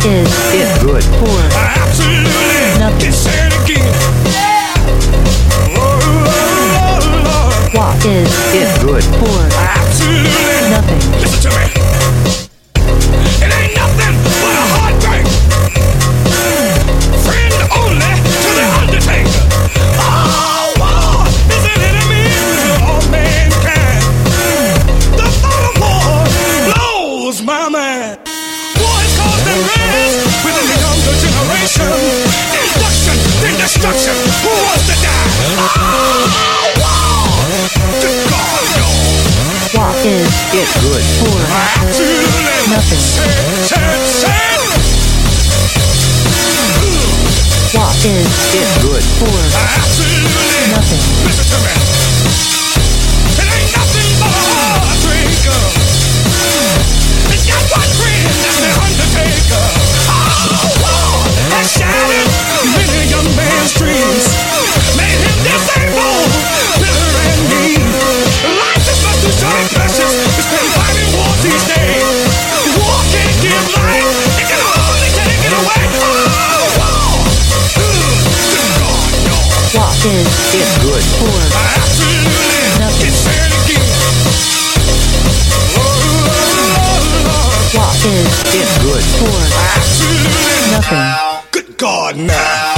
is it good? for Absolutely. nothing. Say it again. What is It good? for Absolutely. nothing. Listen to me. It ain't nothing but a heartbreak. Friend only to the undertaker. Oh, war is an enemy to all mankind. The thought of war blows my mind. War has caused unrest within the younger generation. Induction, then destruction. Who wants to die? Oh, war. Good God, no. What is It good? for Absolutely nothing. Say. What is It good? for Absolutely nothing. Listen to me. It ain't nothing but a heartbreaker. It's got one friend, that's the undertaker. Oh, war has shattered many young man's dreams. Made him disabled, bitter and mean. Life is much too short and precious to spend fighting wars these days. War can't give life, it can only take it away. Oh, war. Good God, no. What is It good? for Absolutely nothing. It's fair to give. What is It good? for Absolutely nothing. Good God, now.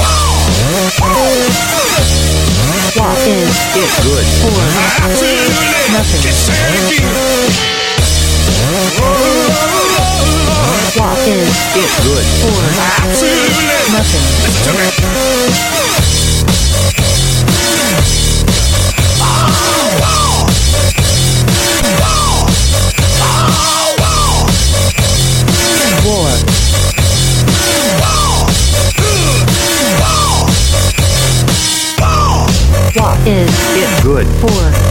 What is It good? for Absolutely nothing. It's fair to give. What is It good? for Absolutely nothing. Listen to me. War. What is It good? for